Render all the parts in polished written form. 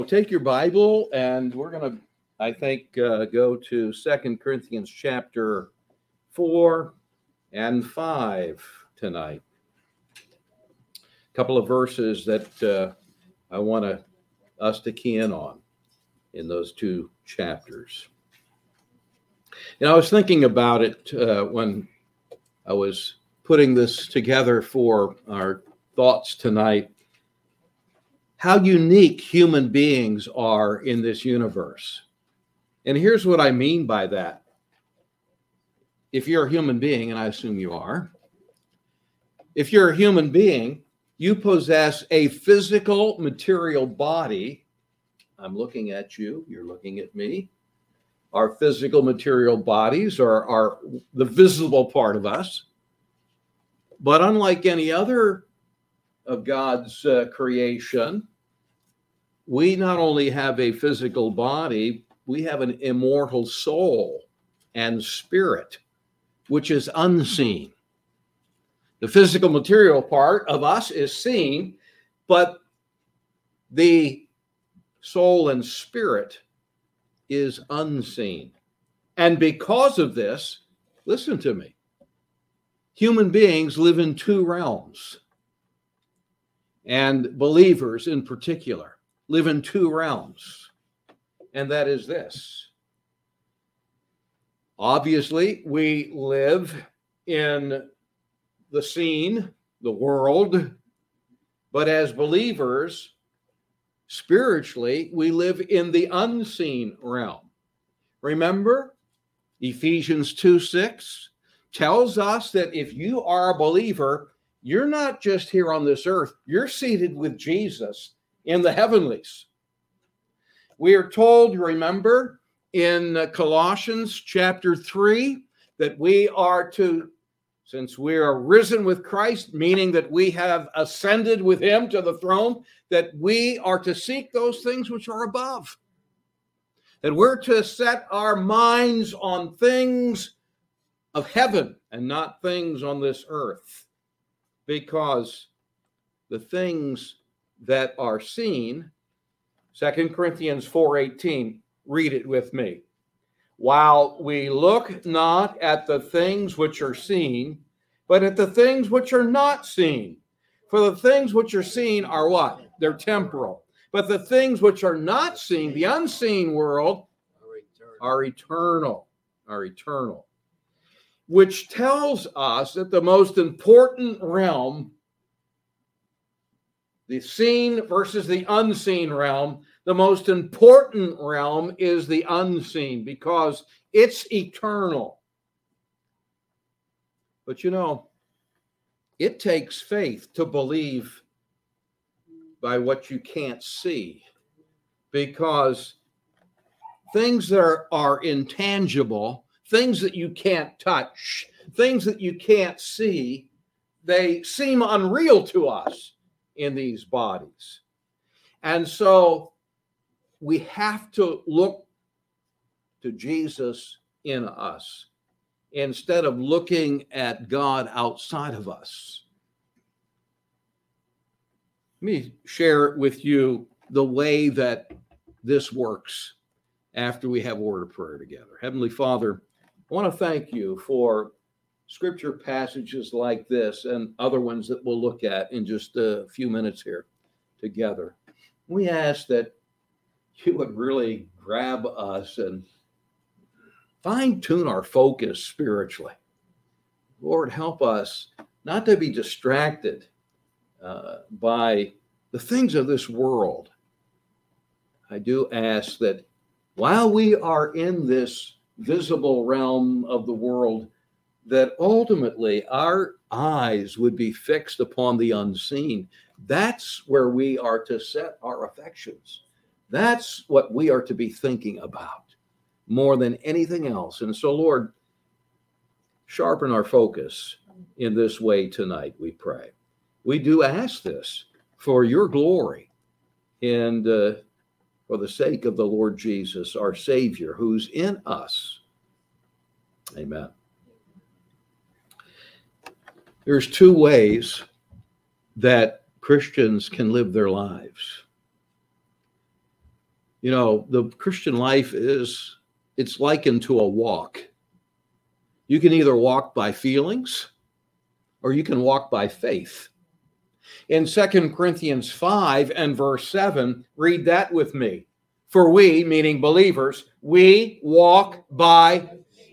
Take your Bible, and we're going to, I think, go to 2 Corinthians chapter 4 and 5 tonight. A couple of verses that I want us to key in on in those two chapters. I was thinking about it when I was putting this together for our thoughts tonight. How unique human beings are in this universe. And here's what I mean by that. If you're a human being, and I assume you are, if you're a human being, you possess a physical, material body. I'm looking at you, you're looking at me. Our physical, material bodies are the visible part of us. But unlike any other of God's creation, we not only have a physical body, we have an immortal soul and spirit, which is unseen. The physical material part of us is seen, but the soul and spirit is unseen. And because of this, listen to me, human beings live in two realms, and believers in particular live in two realms, and that is this. Obviously, we live in the seen, the world, but as believers, spiritually, we live in the unseen realm. Remember, Ephesians 2:6 tells us that if you are a believer, you're not just here on this earth, you're seated with Jesus in the heavenlies. We are told, remember, in Colossians chapter 3, that we are to, since we are risen with Christ, meaning that we have ascended with him to the throne, that we are to seek those things which are above. That we're to set our minds on things of heaven and not things on this earth. Because the things that are seen, 2 Corinthians 4:18, read it with me. While we look not at the things which are seen, but at the things which are not seen. For the things which are seen are what? They're temporal. But the things which are not seen, the unseen world, are eternal. Which tells us that the most important realm, the seen versus the unseen realm, the most important realm is the unseen because it's eternal. But it takes faith to believe by what you can't see, because things that are intangible, things that you can't touch, things that you can't see, they seem unreal to us in these bodies. And so we have to look to Jesus in us instead of looking at God outside of us. Let me share with you the way that this works after we have a word of prayer together. Heavenly Father, I want to thank you for scripture passages like this and other ones that we'll look at in just a few minutes here together. We ask that you would really grab us and fine-tune our focus spiritually. Lord, help us not to be distracted by the things of this world. I do ask that while we are in this visible realm of the world, that ultimately our eyes would be fixed upon the unseen. That's where we are to set our affections. That's what we are to be thinking about more than anything else. And so, Lord, sharpen our focus in this way tonight, we pray. We do ask this for your glory and for the sake of the Lord Jesus, our Savior, who's in us. Amen. There's two ways that Christians can live their lives. You know, the Christian life it's likened to a walk. You can either walk by feelings or you can walk by faith. In 2 Corinthians 5 and verse 7, read that with me. For we, meaning believers, we walk by.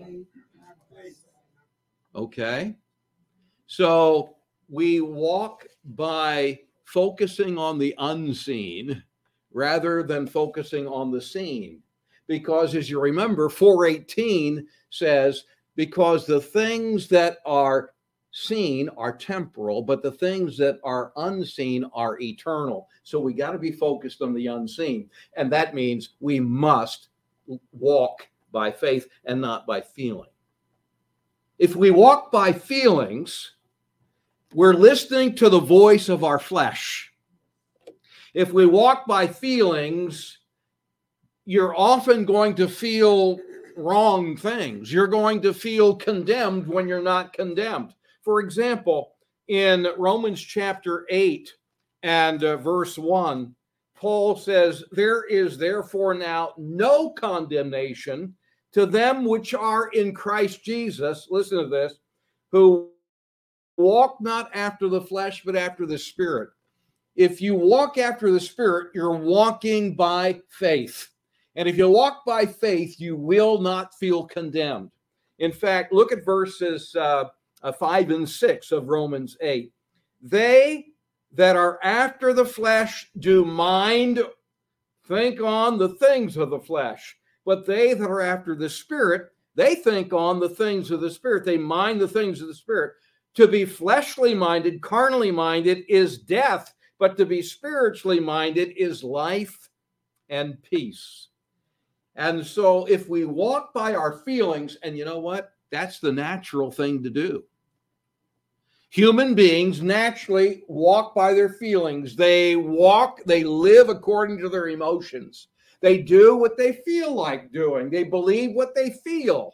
Okay. So we walk by focusing on the unseen rather than focusing on the seen. Because as you remember, 4:18 says, because the things that are seen are temporal, but the things that are unseen are eternal. So we got to be focused on the unseen. And that means we must walk by faith and not by feeling. If we walk by feelings, we're listening to the voice of our flesh. If we walk by feelings, you're often going to feel wrong things. You're going to feel condemned when you're not condemned. For example, in Romans chapter 8 and verse 1, Paul says, there is therefore now no condemnation to them which are in Christ Jesus, listen to this, who walk not after the flesh, but after the Spirit. If you walk after the Spirit, you're walking by faith. And if you walk by faith, you will not feel condemned. In fact, look at verses 5 and 6 of Romans 8. They that are after the flesh do mind, think on the things of the flesh. But they that are after the Spirit, they think on the things of the Spirit. They mind the things of the Spirit. To be fleshly minded, carnally minded is death, but to be spiritually minded is life and peace. And so if we walk by our feelings, and you know what? That's the natural thing to do. Human beings naturally walk by their feelings. They live according to their emotions. They do what they feel like doing. They believe what they feel.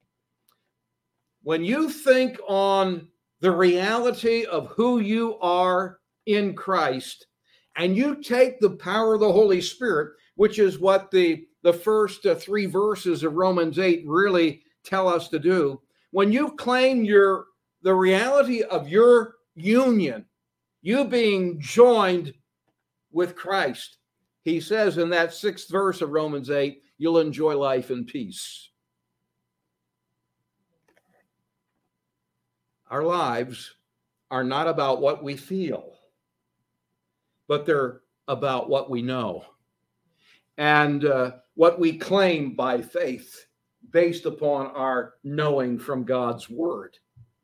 When you think on the reality of who you are in Christ, and you take the power of the Holy Spirit, which is what the first 3 verses of Romans 8 really tell us to do. When you claim the reality of your union, you being joined with Christ, he says in that 6th verse of Romans 8, you'll enjoy life in peace. Our lives are not about what we feel, but they're about what we know and what we claim by faith based upon our knowing from God's word.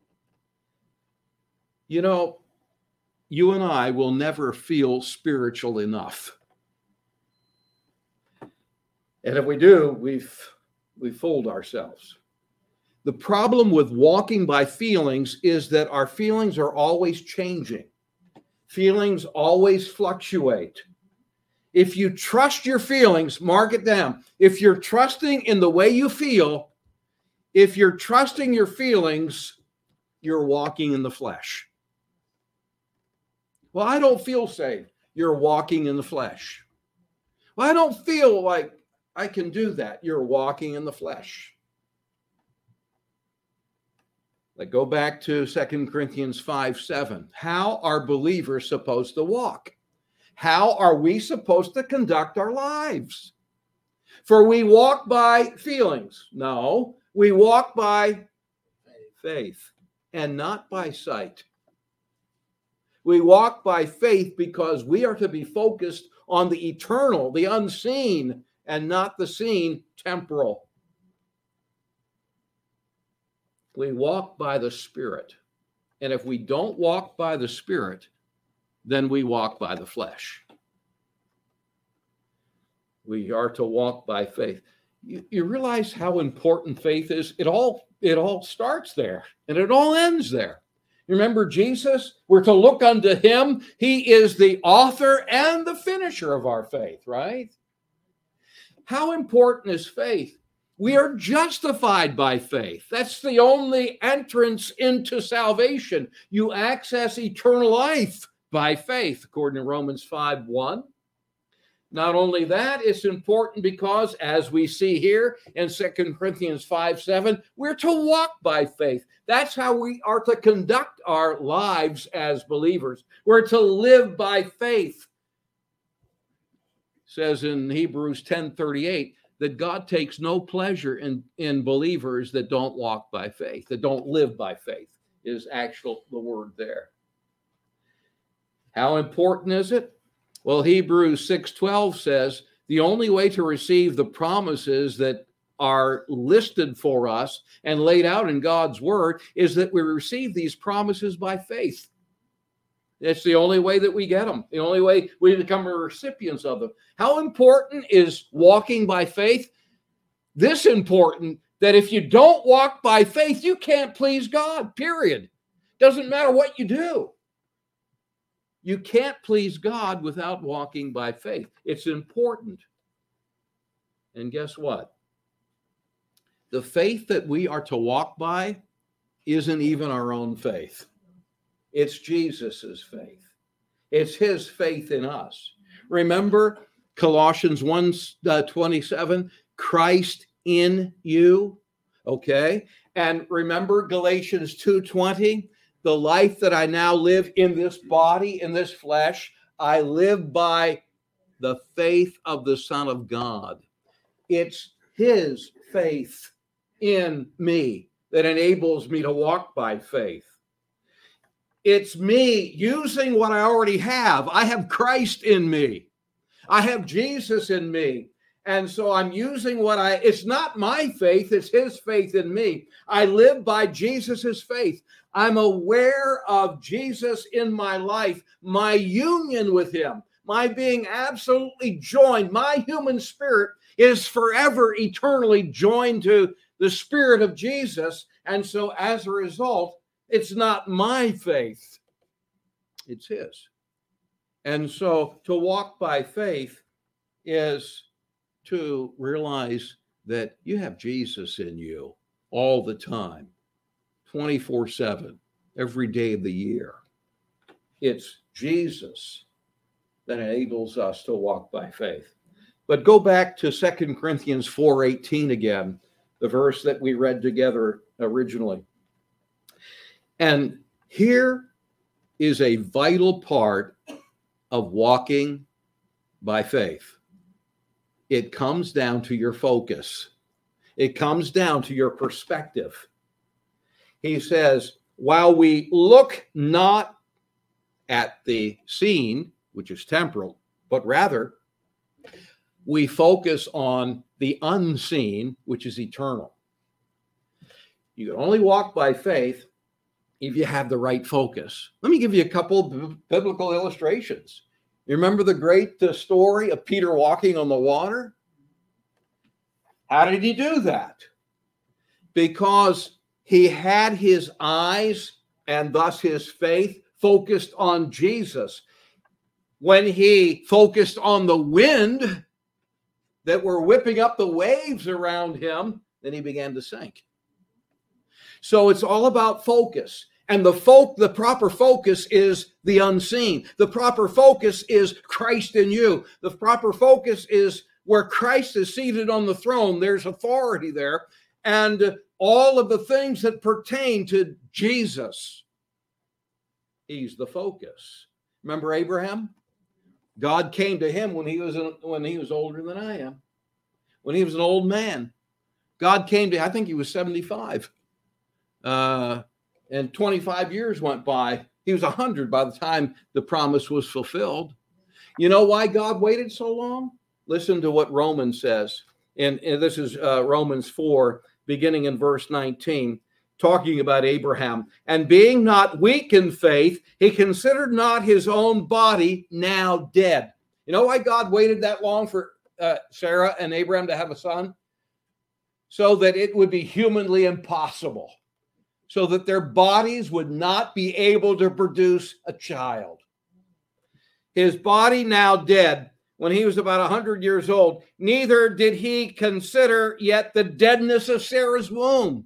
You know, you and I will never feel spiritual enough. And if we do, we've fooled ourselves. The problem with walking by feelings is that our feelings are always changing. Feelings always fluctuate. If you trust your feelings, mark it down. If you're trusting in the way you feel, if you're trusting your feelings, you're walking in the flesh. Well, I don't feel saved. You're walking in the flesh. Well, I don't feel like I can do that. You're walking in the flesh. Like go back to 2 Corinthians 5:7. How are believers supposed to walk? How are we supposed to conduct our lives? For we walk by feelings. No, we walk by faith and not by sight. We walk by faith because we are to be focused on the eternal, the unseen, and not the seen, temporal. We walk by the Spirit. And if we don't walk by the Spirit, then we walk by the flesh. We are to walk by faith. You realize how important faith is? It all starts there and it all ends there. You remember Jesus? We're to look unto him. He is the author and the finisher of our faith, right? How important is faith? We are justified by faith. That's the only entrance into salvation. You access eternal life by faith, according to Romans 5:1. Not only that, it's important because, as we see here in 2 Corinthians 5:7, we're to walk by faith. That's how we are to conduct our lives as believers. We're to live by faith. It says in Hebrews 10:38 that God takes no pleasure in believers that don't walk by faith, that don't live by faith, is actual the word there. How important is it? Well, Hebrews 6:12 says the only way to receive the promises that are listed for us and laid out in God's word is that we receive these promises by faith. It's the only way that we get them, the only way we become recipients of them. How important is walking by faith? This important that if you don't walk by faith, you can't please God, period. Doesn't matter what you do. You can't please God without walking by faith. It's important. And guess what? The faith that we are to walk by isn't even our own faith. It's Jesus's faith. It's his faith in us. Remember Colossians 1:27, Christ in you, okay? And remember Galatians 2:20, the life that I now live in this body, in this flesh, I live by the faith of the Son of God. It's his faith in me that enables me to walk by faith. It's me using what I already have. I have Christ in me. I have Jesus in me. And so I'm using it's not my faith, it's his faith in me. I live by Jesus's faith. I'm aware of Jesus in my life, my union with him, my being absolutely joined. My human spirit is forever, eternally joined to the spirit of Jesus. And so as a result, it's not my faith, it's his. And so to walk by faith is to realize that you have Jesus in you all the time, 24/7, every day of the year. It's Jesus that enables us to walk by faith. But go back to 2 Corinthians 4:18 again, the verse that we read together originally. And here is a vital part of walking by faith. It comes down to your focus. It comes down to your perspective. He says, while we look not at the seen, which is temporal, but rather we focus on the unseen, which is eternal. You can only walk by faith if you have the right focus. Let me give you a couple biblical illustrations. You remember the great story of Peter walking on the water? How did he do that? Because he had his eyes and thus his faith focused on Jesus. When he focused on the wind that were whipping up the waves around him, then he began to sink. So it's all about focus. And the proper focus is the unseen. The proper focus is Christ in you. The proper focus is where Christ is seated on the throne. There's authority there. And all of the things that pertain to Jesus, he's the focus. Remember Abraham? God came to him when he was older than I am. When he was an old man. God came to, I think he was 75. And 25 years went by. He was 100 by the time the promise was fulfilled. You know why God waited so long? Listen to what Romans says. And this is Romans 4, beginning in verse 19, talking about Abraham. And being not weak in faith, he considered not his own body now dead. You know why God waited that long for Sarah and Abraham to have a son? So that it would be humanly impossible. So that their bodies would not be able to produce a child. His body now dead, when he was about 100 years old, neither did he consider yet the deadness of Sarah's womb.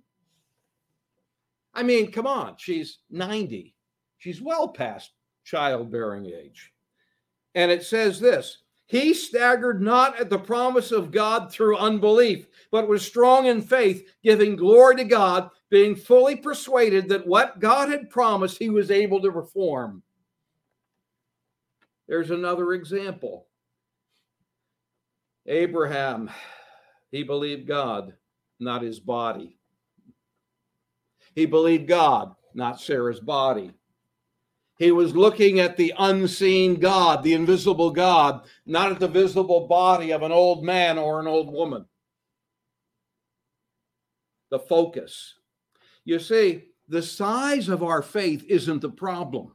I mean, come on, she's 90. She's well past childbearing age. And it says this, He staggered not at the promise of God through unbelief, but was strong in faith, giving glory to God, being fully persuaded that what God had promised he was able to perform. There's another example. Abraham, he believed God, not his body. He believed God, not Sarah's body. He was looking at the unseen God, the invisible God, not at the visible body of an old man or an old woman. The focus. You see, the size of our faith isn't the problem.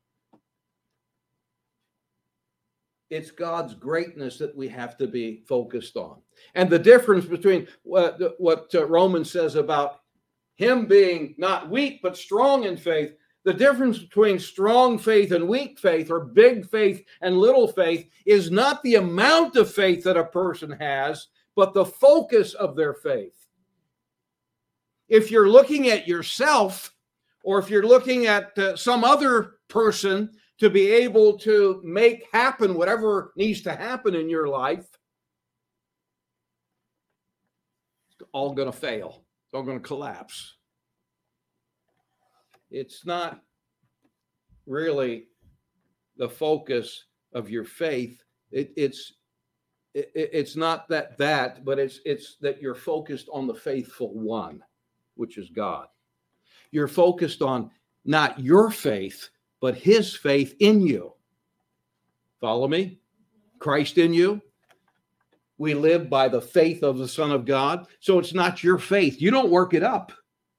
It's God's greatness that we have to be focused on. And the difference between what Romans says about him being not weak, but strong in faith, the difference between strong faith and weak faith, or big faith and little faith, is not the amount of faith that a person has, but the focus of their faith. If you're looking at yourself, or if you're looking at some other person to be able to make happen whatever needs to happen in your life, it's all going to fail. It's all going to collapse. It's not really the focus of your faith. It's not that, but it's that you're focused on the faithful one, which is God. You're focused on not your faith, but his faith in you. Follow me? Christ in you. We live by the faith of the Son of God. So it's not your faith. You don't work it up.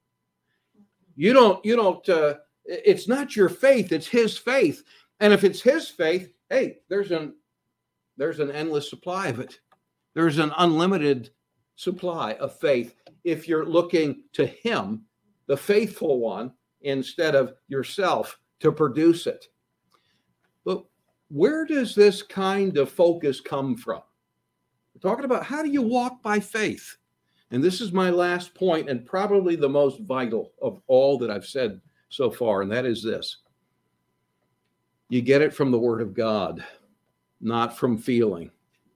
It's not your faith, it's his faith. And if it's his faith, hey, there's an endless supply of it. There's an unlimited supply of faith if you're looking to him, the faithful one, instead of yourself to produce it. But where does this kind of focus come from? We're talking about how do you walk by faith? And this is my last point, and probably the most vital of all that I've said so far, and that is this. You get it from the Word of God, not from feeling.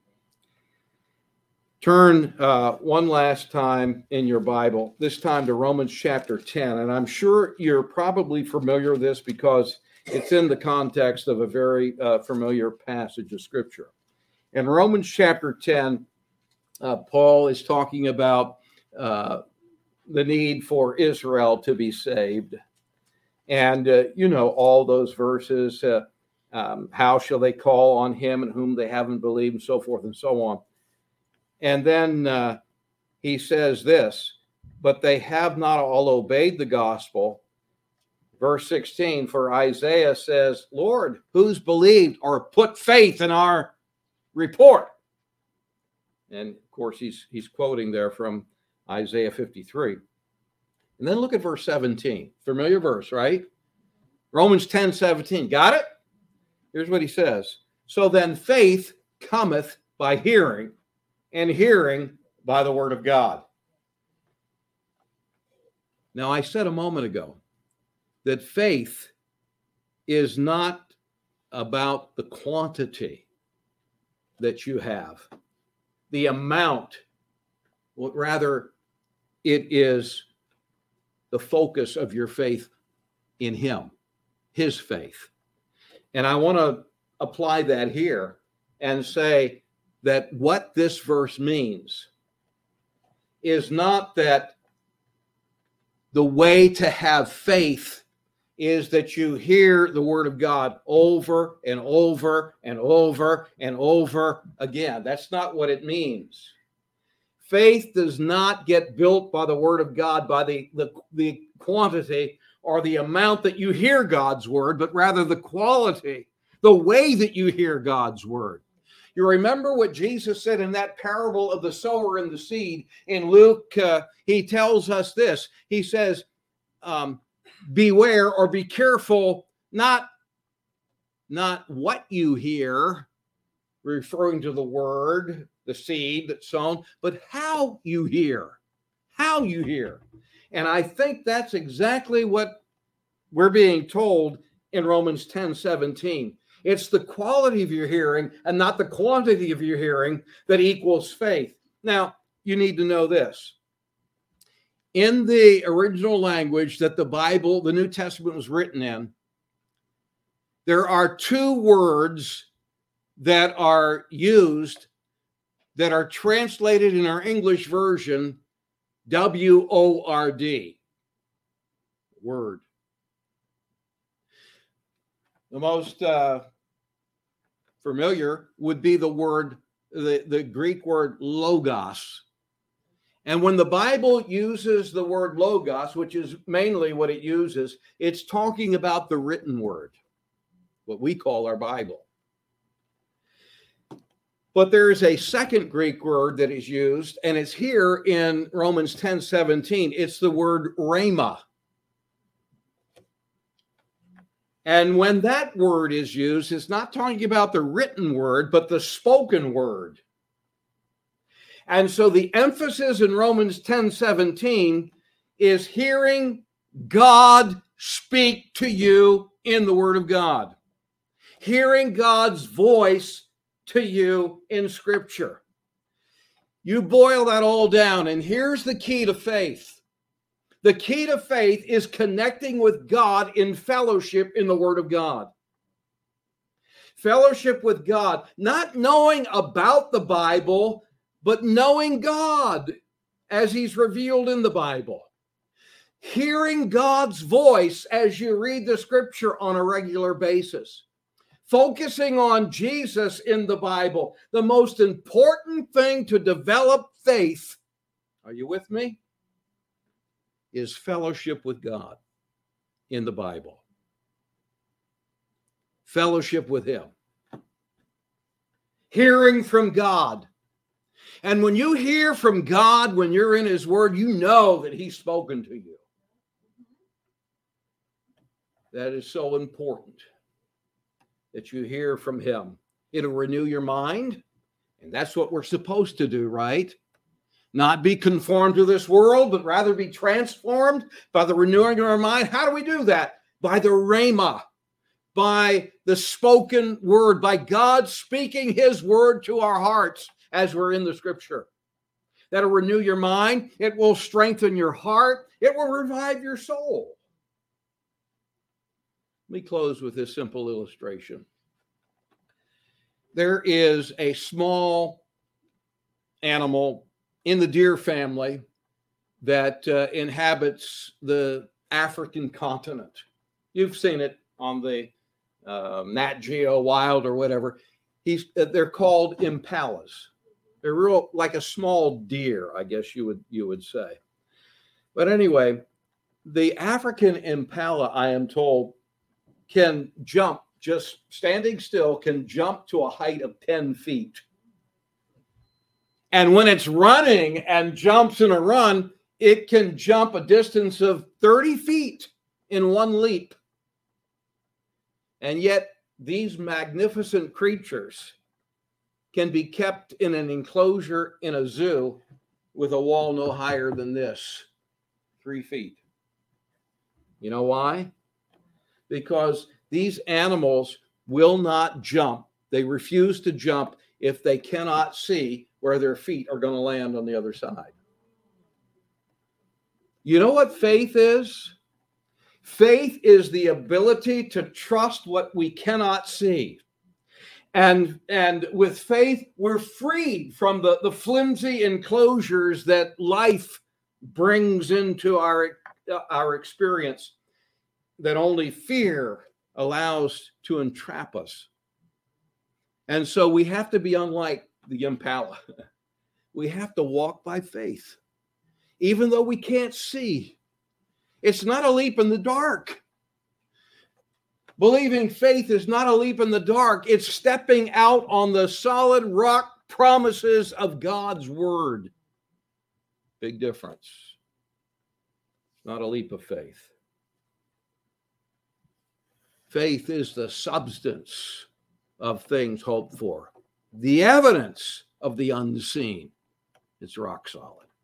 Turn one last time in your Bible, this time to Romans chapter 10. And I'm sure you're probably familiar with this because it's in the context of a very familiar passage of Scripture. In Romans chapter 10, Paul is talking about the need for Israel to be saved. And all those verses, how shall they call on him in whom they haven't believed, and so forth and so on. And then he says this, but they have not all obeyed the gospel. Verse 16, for Isaiah says, Lord, who's believed or put faith in our report? And of course, he's quoting there from Isaiah 53. And then look at verse 17. Familiar verse, right? Romans 10:17. Got it? Here's what he says. So then faith cometh by hearing, and hearing by the word of God. Now, I said a moment ago that faith is not about the quantity that you have, the amount. Well, rather, it is the focus of your faith in him, his faith. And I want to apply that here and say that what this verse means is not that the way to have faith is that you hear the word of God over and over and over and over again. That's not what it means. Faith does not get built by the word of God, by the quantity or the amount that you hear God's word, but rather the quality, the way that you hear God's word. You remember what Jesus said in that parable of the sower and the seed in Luke? He tells us this. He says, beware or be careful, not what you hear, referring to the word, the seed that's sown, but how you hear. And I think that's exactly what we're being told in Romans 10:17. It's the quality of your hearing and not the quantity of your hearing that equals faith. Now, you need to know this. In the original language that the Bible, the New Testament, was written in, there are two words that are used that are translated in our English version, W-O-R-D, word. The most familiar would be the word, the Greek word logos. And when the Bible uses the word logos, which is mainly what it uses, it's talking about the written word, what we call our Bible. But there is a second Greek word that is used, and it's here in Romans 10:17. It's the word rhema. And when that word is used, it's not talking about the written word, but the spoken word. And so the emphasis in Romans 10:17 is hearing God speak to you in the Word of God. Hearing God's voice to you in Scripture. You boil that all down, and here's the key to faith. The key to faith is connecting with God in fellowship in the Word of God. Fellowship with God, not knowing about the Bible, but knowing God as He's revealed in the Bible. Hearing God's voice as you read the Scripture on a regular basis. Focusing on Jesus in the Bible. The most important thing to develop faith, are you with me? Is fellowship with God in the Bible. Fellowship with Him. Hearing from God. And when you hear from God, when you're in His Word, you know that He's spoken to you. That is so important that you hear from Him. It'll renew your mind, and that's what we're supposed to do, right? Not be conformed to this world, but rather be transformed by the renewing of our mind. How do we do that? By the rhema, by the spoken word, by God speaking His word to our hearts as we're in the Scripture. That'll renew your mind. It will strengthen your heart. It will revive your soul. Let me close with this simple illustration. There is a small animal in the deer family that inhabits the African continent. You've seen it on the Nat Geo Wild or whatever. They're called impalas. They're real like a small deer, I guess you would say. But anyway, the African impala, I am told, can jump, just standing still, can jump to a height of 10 feet. And when it's running and jumps in a run, it can jump a distance of 30 feet in one leap. And yet, these magnificent creatures can be kept in an enclosure in a zoo with a wall no higher than this, 3 feet. You know why? Because these animals will not jump. They refuse to jump if they cannot see where their feet are going to land on the other side. You know what faith is? Faith is the ability to trust what we cannot see. And with faith, we're freed from the flimsy enclosures that life brings into our experience that only fear allows to entrap us. And so we have to be unlike the impala. We have to walk by faith, even though we can't see. It's not a leap in the dark. Believing faith is not a leap in the dark. It's stepping out on the solid rock promises of God's word. Big difference. Not a leap of faith. Faith is the substance of things hoped for, the evidence of the unseen. It's rock solid.